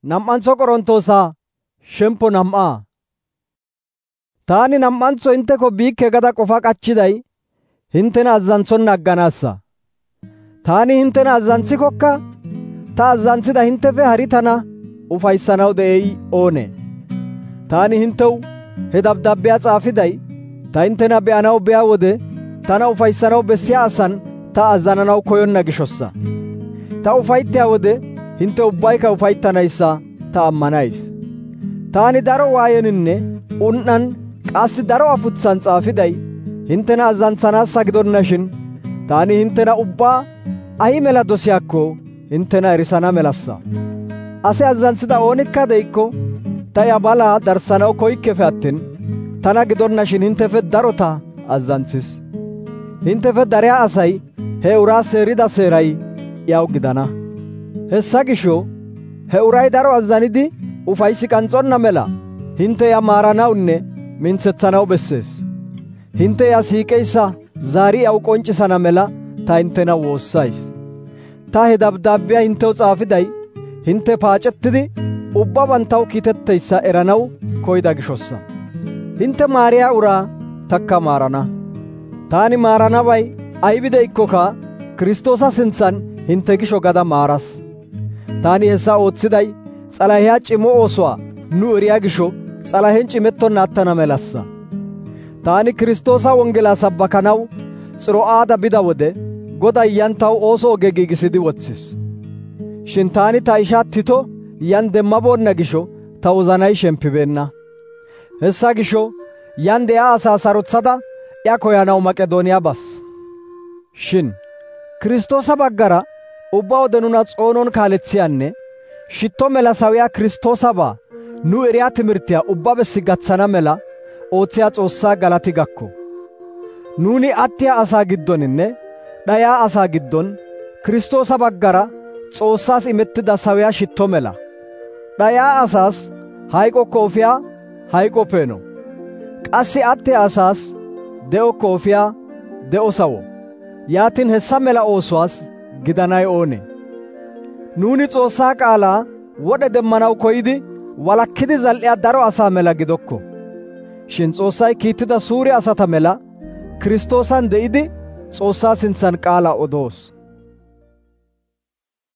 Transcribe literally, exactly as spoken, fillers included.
Nam"antho Qorontoosa shemppo nam"aa. Taani nam"antho hintteko biikke gada qofa qachchiday hinttena azzanththonna agganaassa. Taani hinttena azzanththikokka ta azzanththida hinttefe hari tana ufayssanaw de'ey oonee? Taani hinttew he dabddaabbiyaa s'aafiday ta hinttena be'anaw biyaa wode tana ufayssanaw bessiyaa asan ta azzananaw koyonna gishossa. Ta ufayttiyaa wode hintte ubbaykka ufayttanayssa ta ammanays. Taani daro waayeninne un"an qassi daro afutsan xaafiday hinttena azzanththanaassa gidonnashin taani hinttena ubbaa ay mela dosiyaakko hinttena erisana melassa. Ase azzanththida oonikka de'ikko ta ya balaa darssanaw koykkefe attin tana gidonnashin hinttefe darota azzanththis. Hinttefe dariyaa asay he uraa seerida seeray iyaw gidana. Hessa gisho he uray daro azzanidi ufayssi qanxxonna mela hintte ya maaranawunne minththethanaw bessees. Hintte ya siiqeyssa zaari iyaw qonccisana mela ta hinttena woossays. Ta he dabddaabbiyaa hinttew xaafiday hintte paacettidi ubbaban taw kiitetteyssa eranaw koyda gishossa. Hintte maariyaa uraa takka maarana. Taani maaranabay aybi de'ikkoka Kiristoosa sintsan hintte gisho gada maaras. Taani hessa oothiday s'alahiyaa c'imo oosuwaa nu eriyaa gisho s'alahen cimettonna attana melassa. Taani Kiristoosa wonggelaa sabbakanaw S'iro'aada bida wode Goday yan taw ooso oge giigissidi woththis. Shin taani ta ishaa Tito yan demmaboonna gisho ta wozanay shemppibeenna. Hessa gisho yan de'iyaa asaa sarothada iya koyanaw Maqedooniyaa bas. Shin Kiristoosa baggara ubba wode nuna xoonon kaaletsiyaanne shitto mela sawiyaa Kiristoosabaa nu eriyaa timirttiyaa ubba bessi gatsana mela ootsiyaa S'oossaa galati gakko. Nuuni attiyaa asaa giddoninne dhayaa asaa giddon Kiristoosa baggara Xoossaas imettida sawiyaa shitto mela. Dhayaa asaas hayqokko ofiyaa hayqo peeno. Qassi attiyaa asaas de'okko ofiyaa de'o sawo. Yaatin hessa mela oosuwaas gidanay oonee? Nuuni Xoossaa qaalaa wodhe demmanaw koyidi walakkidi zal"iyaa daro asaa mela gidokko. Shin Xoossay kiittida suure asata mela Kiristoosan de'idi Xoossaa sintsan qaalaa odoos.